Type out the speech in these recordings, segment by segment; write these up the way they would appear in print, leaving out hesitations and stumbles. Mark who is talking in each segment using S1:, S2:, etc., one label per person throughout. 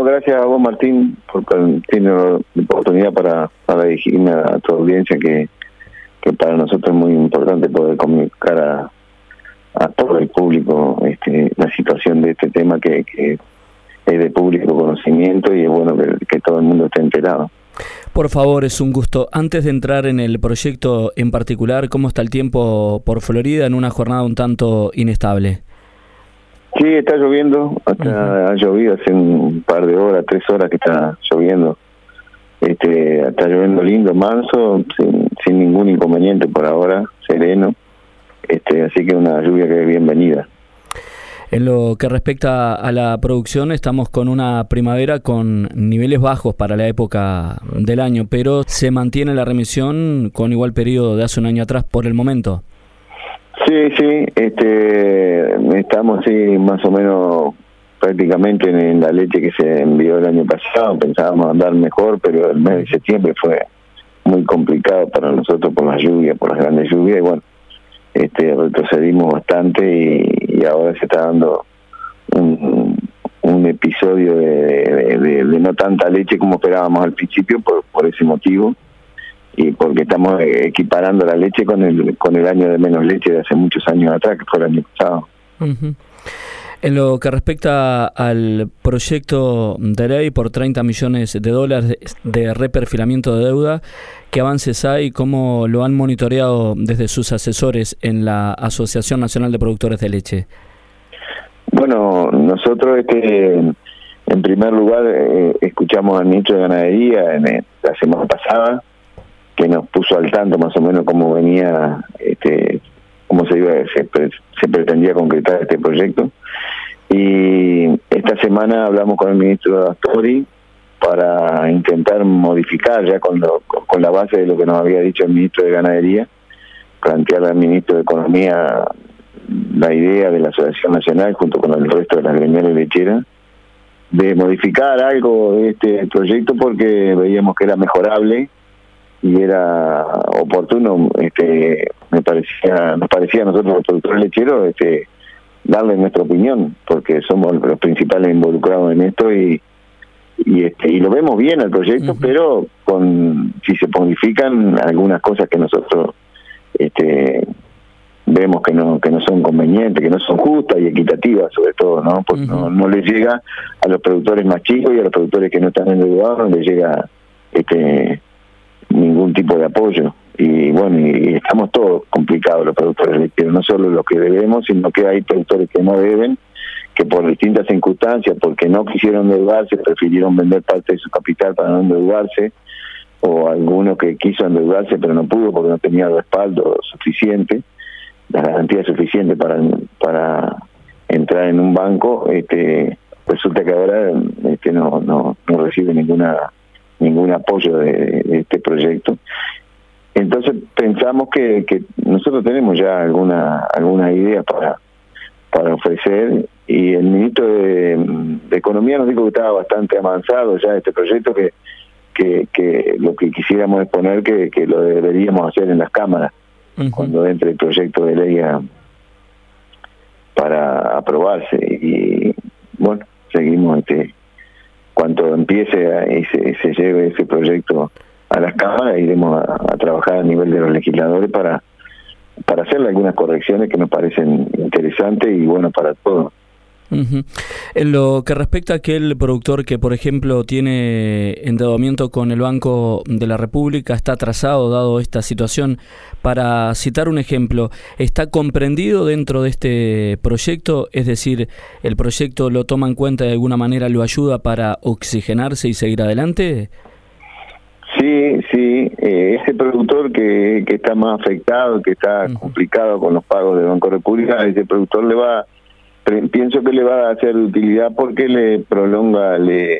S1: No, gracias a vos, Martín, por tener la oportunidad para dirigirme a tu audiencia, que para nosotros es muy importante poder comunicar a todo el público la situación de este tema que es de público conocimiento y es bueno que todo el mundo esté enterado.
S2: Por favor, es un gusto. Antes de entrar en el proyecto en particular, ¿cómo está el tiempo por Florida en una jornada un tanto inestable?
S1: Sí, está lloviendo, ha llovido hace un par de horas, 3 horas que está lloviendo. Está lloviendo lindo, manso, sin ningún inconveniente por ahora, sereno. Así que una lluvia que es bienvenida.
S2: En lo que respecta a la producción, estamos con una primavera con niveles bajos para la época del año, pero se mantiene la remisión con igual periodo de hace un año atrás por el momento.
S1: Sí, estamos más o menos prácticamente en la leche que se envió el año pasado. Pensábamos andar mejor, pero el mes de septiembre fue muy complicado para nosotros por las lluvias, por las grandes lluvias, y bueno, retrocedimos bastante y ahora se está dando un episodio de no tanta leche como esperábamos al principio por ese motivo, y porque estamos equiparando la leche con el año de menos leche de hace muchos años atrás, que fue el año pasado.
S2: Uh-huh. En lo que respecta al proyecto de ley por $30 millones de reperfilamiento de deuda, ¿qué avances hay? ¿Cómo lo han monitoreado desde sus asesores en la Asociación Nacional de Productores de Leche?
S1: Bueno, nosotros en primer lugar escuchamos al ministro de Ganadería la semana pasada, que nos puso al tanto más o menos cómo venía, cómo se pretendía concretar este proyecto. Y esta semana hablamos con el ministro Astori para intentar modificar ya con la base de lo que nos había dicho el ministro de Ganadería, plantear al ministro de Economía la idea de la Asociación Nacional junto con el resto de las gremiales lecheras de modificar algo de este proyecto, porque veíamos que era mejorable y era oportuno. Nos parecía a nosotros los productores lecheros darle nuestra opinión, porque somos los principales involucrados en esto y lo vemos bien el proyecto, pero si se modifican algunas cosas que nosotros vemos que no son convenientes, que no son justas y equitativas, sobre todo, ¿no? Porque no les llega a los productores más chicos y a los productores que no están endeudados, no les llega ningún tipo de apoyo. Y bueno, y estamos todos complicados los productores lecheros, no solo los que debemos, sino que hay productores que no deben, que por distintas circunstancias, porque no quisieron endeudarse, prefirieron vender parte de su capital para no endeudarse, o alguno que quiso endeudarse pero no pudo porque no tenía respaldo suficiente, la garantía suficiente para entrar en un banco. Resulta que ahora no recibe ningún apoyo de este proyecto. Entonces pensamos que nosotros tenemos ya alguna idea para ofrecer, y el ministro de Economía nos dijo que estaba bastante avanzado ya este proyecto, que lo que quisiéramos exponer que lo deberíamos hacer en las cámaras cuando entre el proyecto de ley para aprobarse. Y bueno, seguimos cuando empiece y se lleve ese proyecto a las cámaras, iremos a trabajar a nivel de los legisladores para hacerle algunas correcciones que nos parecen interesantes y buenas para todos.
S2: Uh-huh. En lo que respecta a aquel productor que, por ejemplo, tiene endeudamiento con el Banco de la República, está atrasado dado esta situación, para citar un ejemplo, ¿está comprendido dentro de este proyecto? Es decir, ¿el proyecto lo toma en cuenta y de alguna manera lo ayuda para oxigenarse y seguir adelante?
S1: Sí, ese productor que está más afectado, que está complicado con los pagos del Banco de la República, ese productor pienso que le va a hacer de utilidad, porque le prolonga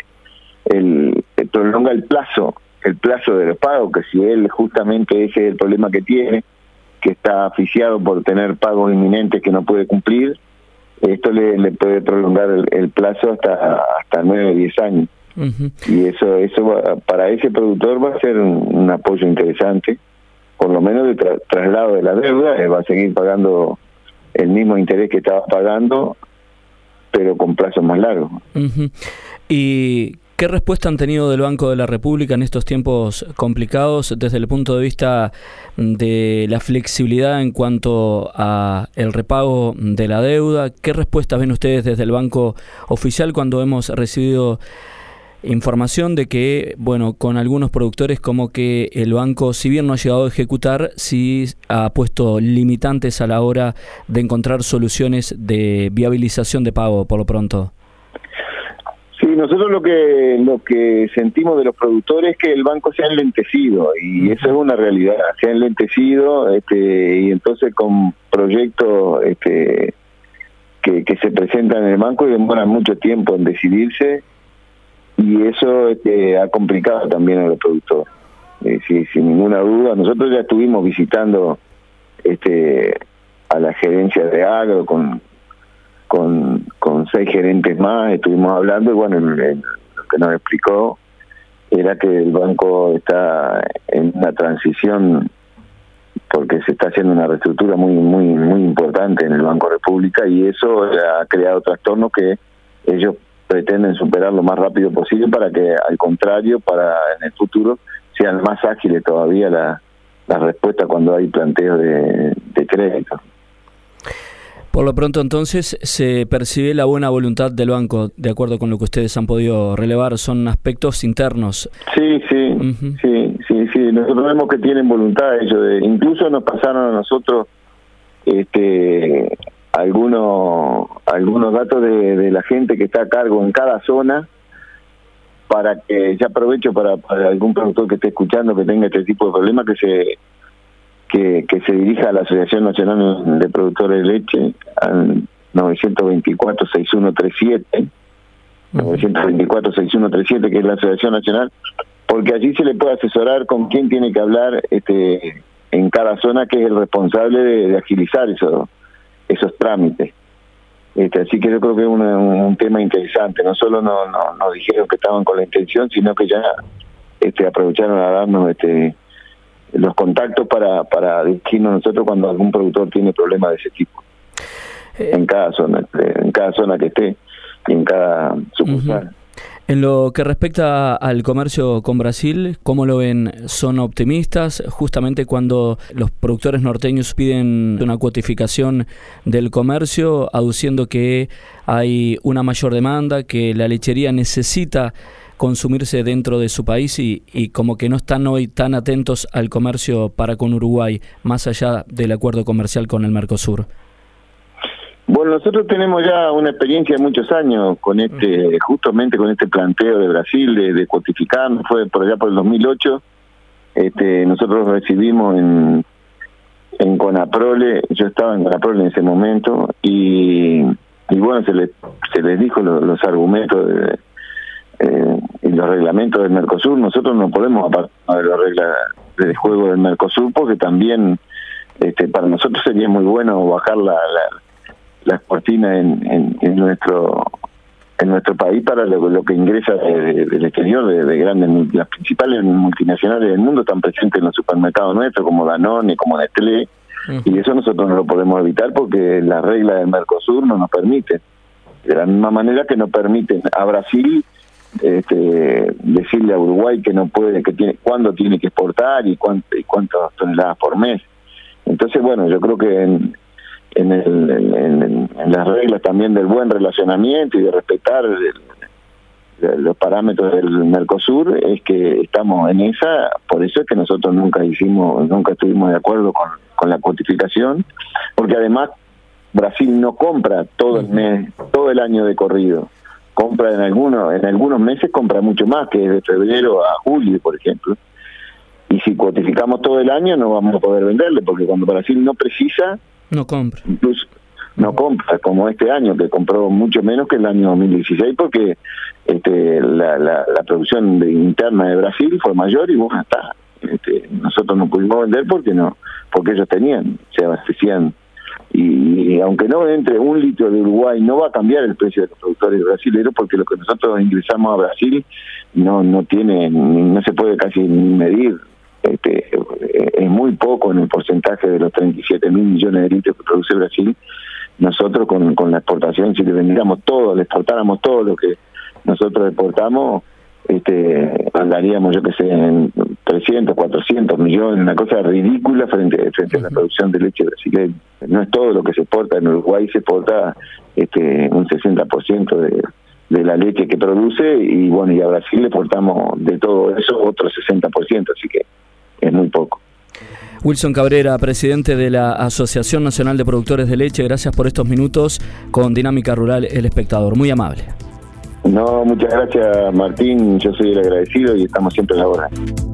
S1: el plazo de los pagos, que si él justamente ese es el problema que tiene, que está asfixiado por tener pagos inminentes que no puede cumplir, esto le puede prolongar el plazo hasta 9 o 10 años. Y eso para ese productor va a ser un apoyo interesante, por lo menos de traslado de la deuda. Va a seguir pagando el mismo interés que estaba pagando, pero con plazos más largos.
S2: ¿Y qué respuesta han tenido del Banco de la República en estos tiempos complicados desde el punto de vista de la flexibilidad en cuanto a el repago de la deuda? ¿Qué respuestas ven ustedes desde el Banco Oficial cuando hemos recibido información de que, bueno, con algunos productores como que el banco, si bien no ha llegado a ejecutar, sí ha puesto limitantes a la hora de encontrar soluciones de viabilización de pago por lo pronto?
S1: Sí, nosotros lo que sentimos de los productores es que el banco se ha enlentecido, y eso es una realidad, se ha enlentecido, y entonces con proyectos que se presentan en el banco y demoran mucho tiempo en decidirse, y eso ha complicado también a los productores. Sin ninguna duda, nosotros ya estuvimos visitando a la gerencia de agro con 6 gerentes más, estuvimos hablando, y bueno, lo que nos explicó era que el banco está en una transición porque se está haciendo una reestructura muy importante en el Banco República, y eso ha creado trastornos que ellos pretenden superar lo más rápido posible para que, al contrario, para en el futuro sean más ágiles todavía la respuesta cuando hay planteos de crédito.
S2: Por lo pronto, entonces, se percibe la buena voluntad del banco, de acuerdo con lo que ustedes han podido relevar. Son aspectos internos.
S1: Sí. Nosotros vemos que tienen voluntad ellos. Incluso nos pasaron a nosotros algunos datos de la gente que está a cargo en cada zona, para que, ya aprovecho para algún productor que esté escuchando que tenga este tipo de problemas, que se dirija a la Asociación Nacional de Productores de Leche al 924-6137, 924-6137, que es la Asociación Nacional, porque allí se le puede asesorar con quién tiene que hablar en cada zona, que es el responsable de agilizar esos trámites. Así que yo creo que es un tema interesante. No solo nos dijeron que estaban con la intención, sino que ya aprovecharon a darnos los contactos para dirigirnos nosotros cuando algún productor tiene problemas de ese tipo, en cada zona que esté y en cada sucursal.
S2: En lo que respecta al comercio con Brasil, ¿cómo lo ven? ¿Son optimistas? Justamente cuando los productores norteños piden una cuotificación del comercio, aduciendo que hay una mayor demanda, que la lechería necesita consumirse dentro de su país, y como que no están hoy tan atentos al comercio para con Uruguay, más allá del acuerdo comercial con el Mercosur.
S1: Bueno, nosotros tenemos ya una experiencia de muchos años con justamente con este planteo de Brasil de cuotificar. Fue por allá por el 2008. Nosotros recibimos en Conaprole, yo estaba en Conaprole en ese momento, y bueno, se les dijo los argumentos y los reglamentos del Mercosur. Nosotros no podemos apartar de las reglas de juego del Mercosur, porque también para nosotros sería muy bueno bajar las cortinas en nuestro país para lo que ingresa del exterior, de grandes, las principales multinacionales del mundo están presentes en los supermercados nuestros, como Danone, como Nestlé, y eso nosotros no lo podemos evitar porque las reglas del Mercosur no nos permiten. De la misma manera que no permiten a Brasil decirle a Uruguay que no puede, cuándo tiene que exportar y cuántas toneladas por mes. Entonces, bueno, yo creo que en las reglas también del buen relacionamiento y de respetar los parámetros del Mercosur es que estamos en esa. Por eso es que nosotros nunca estuvimos de acuerdo con la cuotificación, porque además Brasil no compra todo el mes, todo el año de corrido. Compra en algunos meses compra mucho más, que es de febrero a julio, por ejemplo. Y si cuotificamos todo el año no vamos a poder venderle, porque cuando Brasil no precisa,
S2: no compra.
S1: Incluso no compra, como este año, que compró mucho menos que el año 2016, porque la producción interna de Brasil fue mayor, y bueno, está. Nosotros no pudimos vender porque ellos se abastecían. Y aunque no entre 1 litro de Uruguay, no va a cambiar el precio de los productores brasileños, porque lo que nosotros ingresamos a Brasil no se puede casi medir. Es muy poco en el porcentaje de los 37.000 millones de litros que produce Brasil. Nosotros con la exportación, si le vendiéramos todo, le exportáramos todo lo que nosotros exportamos, andaríamos, yo que sé, en 300, 400 millones, una cosa ridícula frente a la producción de leche brasileña. No es todo lo que se exporta, en Uruguay se exporta un 60% de la leche que produce, y bueno, y a Brasil le exportamos de todo eso otro 60%, así que es muy poco.
S2: Wilson Cabrera, presidente de la Asociación Nacional de Productores de Leche, gracias por estos minutos con Dinámica Rural El Espectador. Muy amable.
S1: No, muchas gracias, Martín. Yo soy el agradecido y estamos siempre a la hora.